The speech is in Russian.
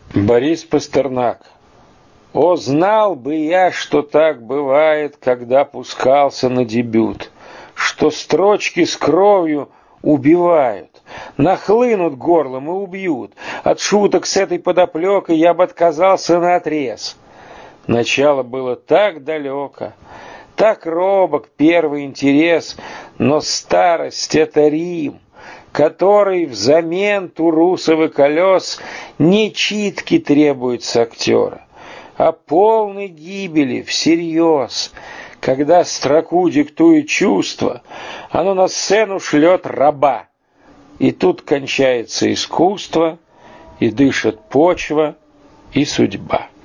Борис Пастернак. О, знал бы я, что так бывает, когда пускался на дебют, что строчки с кровью убивают, нахлынут горлом и убьют. От шуток с этой подоплекой я бы отказался наотрез. Начало было так далеко, так робок первый интерес, но старость — это Рим, который взамен турусов и колес не читки требует с актера, а полной гибели всерьез. Когда строку диктует чувство, оно на сцену шлет раба. И тут кончается искусство, и дышит почва, и судьба.